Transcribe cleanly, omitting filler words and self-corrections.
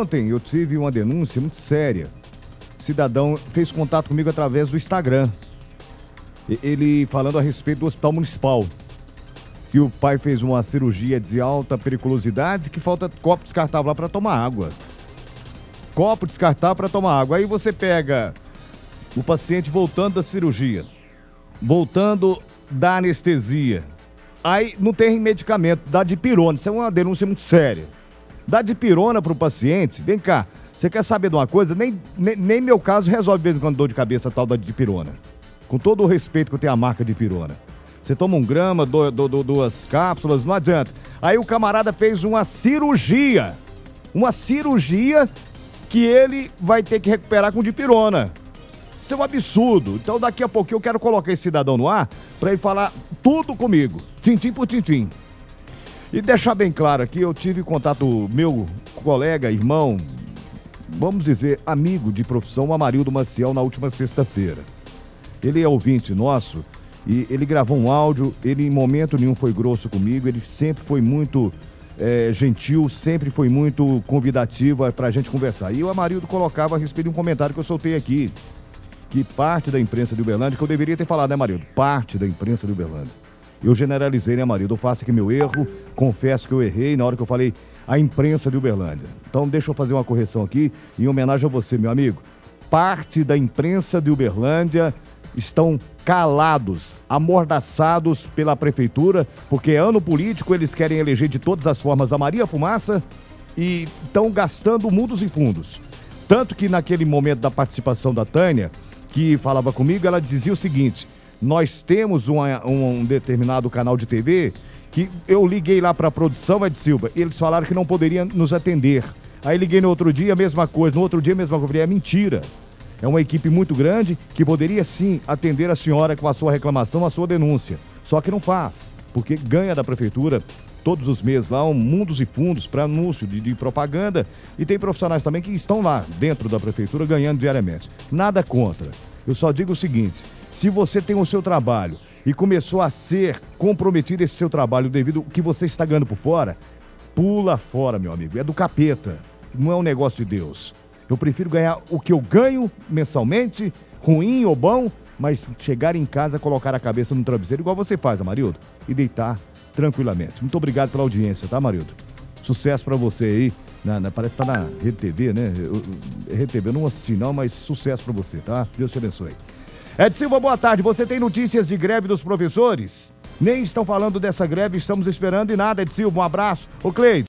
ontem eu tive uma denúncia muito séria. O cidadão fez contato comigo através do Instagram. Ele falando a respeito do hospital municipal. Que o pai fez uma cirurgia de alta periculosidade, que falta copo descartável lá para tomar água. Copo descartável para tomar água. Aí você pega o paciente voltando da cirurgia, voltando da anestesia. Aí não tem medicamento, dá dipirona. Isso é uma denúncia muito séria. Dá dipirona pro paciente. Vem cá, você quer saber de uma coisa? Nem meu caso resolve de vez em quando dor de cabeça tal da dipirona. Com todo o respeito que eu tenho à marca dipirona. Você toma 1 grama, 2 cápsulas, não adianta. Aí o camarada fez uma cirurgia. Uma cirurgia que ele vai ter que recuperar com dipirona. Isso é um absurdo. Então daqui a pouquinho eu quero colocar esse cidadão no ar para ele falar tudo comigo. Tintim por tintim. E deixar bem claro aqui, eu tive contato, meu colega, irmão, vamos dizer, amigo de profissão, Amarildo Maciel, na última sexta-feira. Ele é ouvinte nosso e ele gravou um áudio, ele em momento nenhum foi grosso comigo, ele sempre foi muito gentil, sempre foi muito convidativo pra gente conversar. E o Amarildo colocava a respeito de um comentário que eu soltei aqui, que parte da imprensa de Uberlândia, que eu deveria ter falado, né, Amarildo? Parte da imprensa de Uberlândia. Eu generalizei, né, Amarildo? Eu faço aqui meu erro, confesso que eu errei na hora que eu falei a imprensa de Uberlândia. Então deixa eu fazer uma correção aqui, em homenagem a você, meu amigo. Parte da imprensa de Uberlândia estão calados, amordaçados pela prefeitura, porque é ano político, eles querem eleger de todas as formas a Maria Fumaça e estão gastando mundos e fundos. Tanto que naquele momento da participação da Tânia, que falava comigo, ela dizia o seguinte: nós temos um determinado canal de TV que eu liguei lá para a produção, Ed Silva, e eles falaram que não poderiam nos atender. Aí liguei no outro dia, a mesma coisa, no outro dia a mesma coisa. É mentira. É uma equipe muito grande que poderia sim atender a senhora com a sua reclamação, a sua denúncia. Só que não faz, porque ganha da prefeitura todos os meses lá mundos e fundos para anúncio de propaganda, e tem profissionais também que estão lá dentro da prefeitura ganhando diariamente. Nada contra. Eu só digo o seguinte: se você tem o seu trabalho e começou a ser comprometido esse seu trabalho devido ao que você está ganhando por fora, pula fora, meu amigo. É do capeta. Não é um negócio de Deus. Eu prefiro ganhar o que eu ganho mensalmente, ruim ou bom, mas chegar em casa, colocar a cabeça no travesseiro, igual você faz, Amarildo, e deitar tranquilamente. Muito obrigado pela audiência, tá, Amarildo? Sucesso pra você aí. Parece que tá na Rede TV, né? Rede TV eu não assisti não, mas sucesso pra você, tá? Deus te abençoe. Ed Silva, boa tarde. Você tem notícias de greve dos professores? Nem estão falando dessa greve, estamos esperando e nada, Ed Silva. Um abraço. Ô, Cleide.